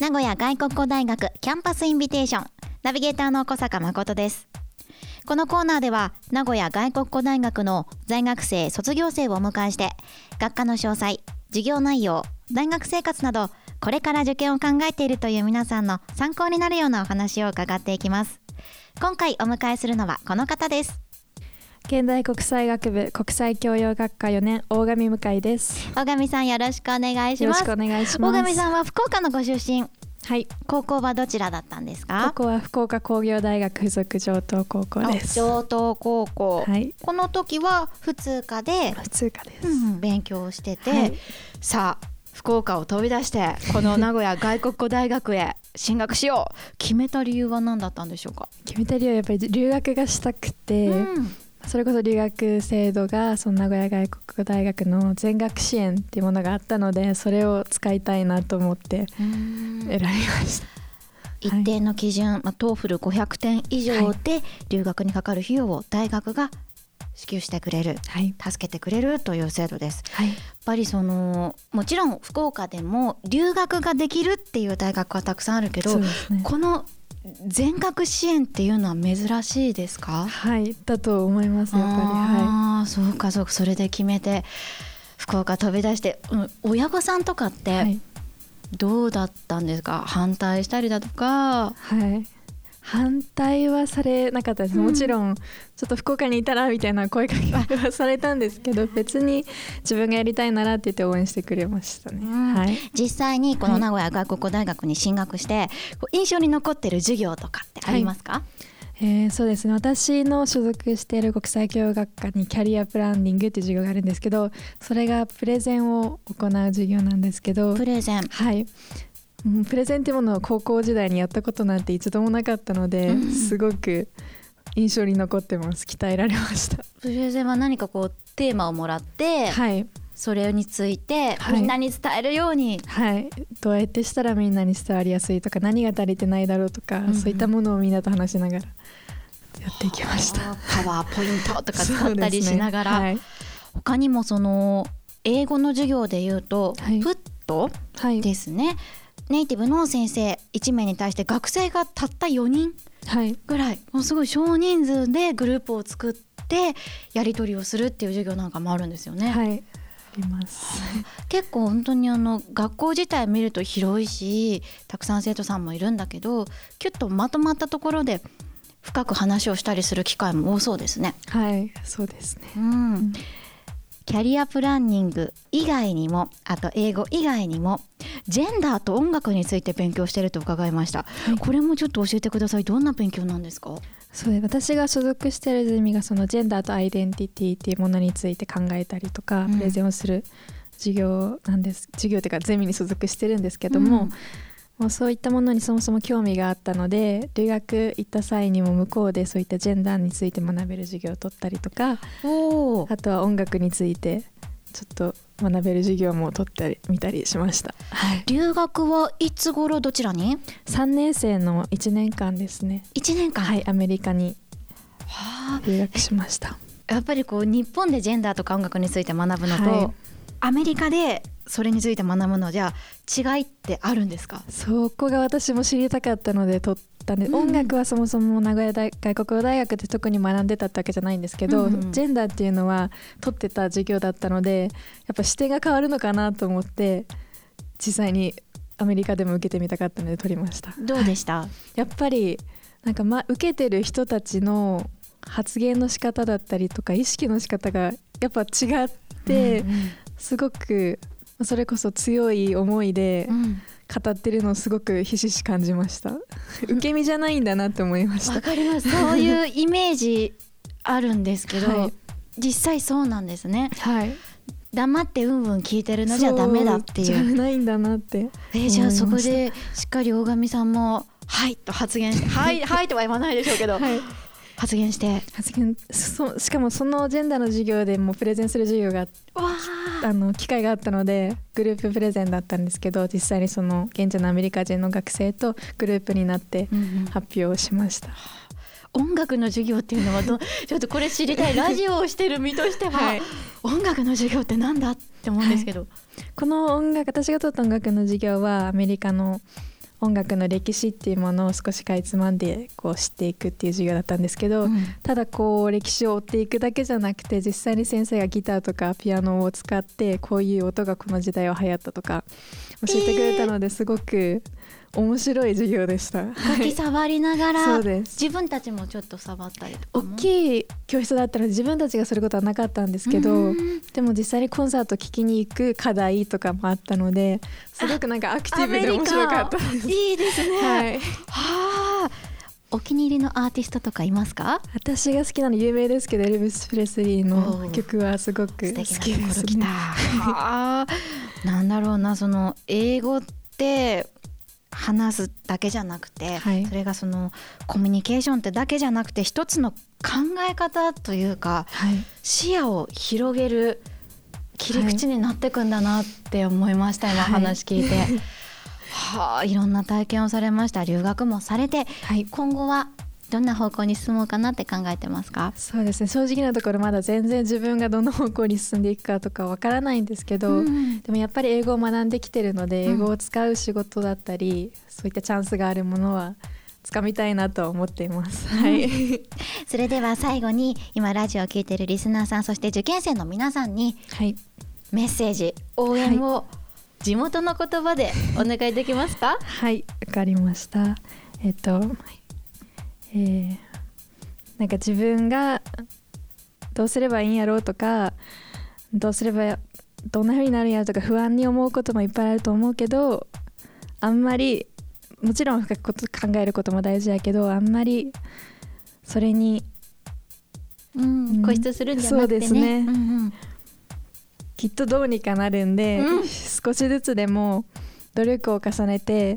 名古屋外国語大学キャンパスインビテーション、ナビゲーターの小坂誠です。このコーナーでは名古屋外国語大学の在学生卒業生をお迎えして、学科の詳細、授業内容、大学生活などこれから受験を考えているという皆さんの参考になるようなお話を伺っていきます。今回お迎えするのはこの方です。 現代国際学部国際教養学科4年大上向井です。 大上さん、よろしくお願いします。 よろしくお願いします。 大上さんは福岡のご出身。 はい。 高校はどちらだったんですか？ ここは福岡工業大学附属城東高校です。 城東高校、 はい、 この時は普通科で普通科です、 勉強してて、 はい、 さあ福岡を飛び出してこの名古屋外国語大学へ進学しよう決めた理由は何だったんでしょうか？ 決めた理由はやっぱり留学がしたくて、それこそ留学制度がその名古屋外国語大学の全額支援っていうものがあったので、それを使いたいなと思って選びました。 一定の基準、TOEFL500 点以上で留学にかかる費用を大学が支給してくれる、助けてくれるという制度です。やっぱりもちろん福岡でも留学ができるっていう大学はたくさんあるけど、この全額支援っていうのは珍しいですか？ はいだと思います。やっぱりそうかそうか。それで決めて福岡飛び出して、親御さんとかってどうだったんですか？反対したりだとか。 反対はされなかったです。もちろんちょっと福岡にいたらみたいな声かけはされたんですけど、別に自分がやりたいならって言って応援してくれましたね。 実際にこの名古屋外国語大学に進学して、印象に残ってる授業とかってありますか？ そうですね、私の所属している国際教養学科にキャリアプランニングっていう授業があるんですけど、それがプレゼンを行う授業なんですけど、 プレゼン、 プレゼンっていうものを高校時代にやったことなんて一度もなかったので、すごく印象に残ってます。鍛えられました。 プレゼンは何かテーマをもらって、それについてみんなに伝えるように、 どうやってしたらみんなに伝わりやすいとか、何が足りてないだろうとか、そういったものをみんなと話しながらやっていきました。 パワーポイントとか使ったりしながら、他にも英語の授業でいうと、プットですね、ネイティブの先生1名に対して学生がたった4人ぐらい、もうすごい少人数でグループを作ってやり取りをするっていう授業なんかもあるんですよね。 あります。 結構本当に学校自体見ると広いし、たくさん生徒さんもいるんだけど、キュッとまとまったところで深く話をしたりする機会も多そうですね。 そうですね。 キャリアプランニング以外にも、あと英語以外にもジェンダーと音楽について勉強していると伺いました。これもちょっと教えてください。どんな勉強なんですか？ そうで、私が所属しているゼミがそのジェンダーとアイデンティティっていうものについて考えたりとか、プレゼンをする授業なんです。授業というかゼミに所属してるんですけども、もうそういったものにそもそも興味があったので、留学行った際にも向こうでそういったジェンダーについて学べる授業を取ったりとか、あとは音楽についてちょっと学べる授業も取ったり見たりしました。 留学はいつ頃どちらに ？3年生の1年間ですね。 1年間、 アメリカに留学しました。 やっぱり日本でジェンダーとか音楽について学ぶのと、アメリカでそれについて学ぶのじゃ違いってあるんですか？ そこが私も知りたかったので取ったんで、音楽はそもそも名古屋外国語大学で特に学んでたってわけじゃないんですけど、ジェンダーっていうのは取ってた授業だったので、やっぱ視点が変わるのかなと思って、実際にアメリカでも受けてみたかったので取りました。 どうでした？ やっぱり受けてる人たちの発言の仕方だったりとか意識の仕方がやっぱ違って、すごくそれこそ強い思いで語ってるのをすごくひしひし感じました。受け身じゃないんだなって思いました。 わかります。そういうイメージあるんですけど、実際そうなんですね。黙ってうんうん聞いてるのじゃダメだっていう。 じゃないんだなってじゃあそこでしっかり大上さんもはいと発言してはいとは言わないでしょうけど、発言してしかもそのジェンダーの授業でもプレゼンする授業が機会があったので、グループプレゼンだったんですけど、実際にその現地のアメリカ人の学生とグループになって発表をしました。 音楽の授業っていうのはちょっとこれ知りたい。ラジオをしてる身としては、音楽の授業ってなんだって思うんですけど、 この私が取った音楽の授業はアメリカの音楽の歴史っていうものを少しかいつまんでこう知っていくっていう授業だったんですけど、ただこう歴史を追っていくだけじゃなくて、実際に先生がギターとかピアノを使ってこういう音がこの時代は流行ったとか教えてくれたので、すごく面白い授業でした。 楽器触りながらそうです。 自分たちもちょっと触ったりとかも。 大きい教室だったので自分たちがすることはなかったんですけど、でも実際にコンサート聴きに行く課題とかもあったので、すごくなんかアクティブで面白かったです。 いいですね。 はい、 はあ。お気に入りのアーティストとかいますか？ 私が好きなの有名ですけど、エルビス・プレスリーの曲はすごく好きですね。 なんだろうな、その英語って話すだけじゃなくて、はい、それがそのコミュニケーションってだけじゃなくて、一つの考え方というか、はい、視野を広げる切り口になっていくんだなって思いました、はい、今話聞いて、はい、いろんな体験をされました。留学もされて、はい、今後はどんな方向に進もうかなって考えてますか？ そうですね、正直なところまだ全然自分がどの方向に進んでいくかとかわからないんですけど、でもやっぱり英語を学んできてるので、英語を使う仕事だったり、そういったチャンスがあるものは掴みたいなと思っています、はい、 それでは最後に今ラジオを聞いているリスナーさん、そして受験生の皆さんにメッセージ、応援を地元の言葉でお願いできますか？ はい、わかりました。なんか自分がどうすればいいんやろうとか、どうすればどんな風になるんやろとか不安に思うこともいっぱいあると思うけど、あんまりもちろん深く考えることも大事やけど、あんまりそれに、 固執するんじゃなくてね。そうですね、 きっとどうにかなるんで、少しずつでも努力を重ねて、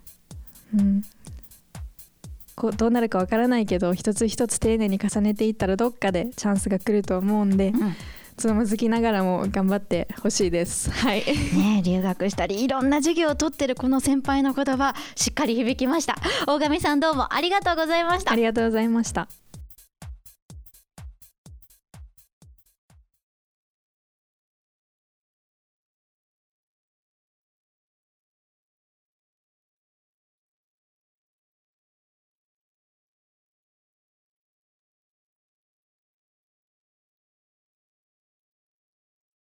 どうなるかわからないけど一つ一つ丁寧に重ねていったらどっかでチャンスが来ると思うんで、つまずきながらも頑張ってほしいです、はいね、留学したりいろんな授業を取ってるこの先輩の言葉しっかり響きました。大神さん、どうもありがとうございました。 ありがとうございました。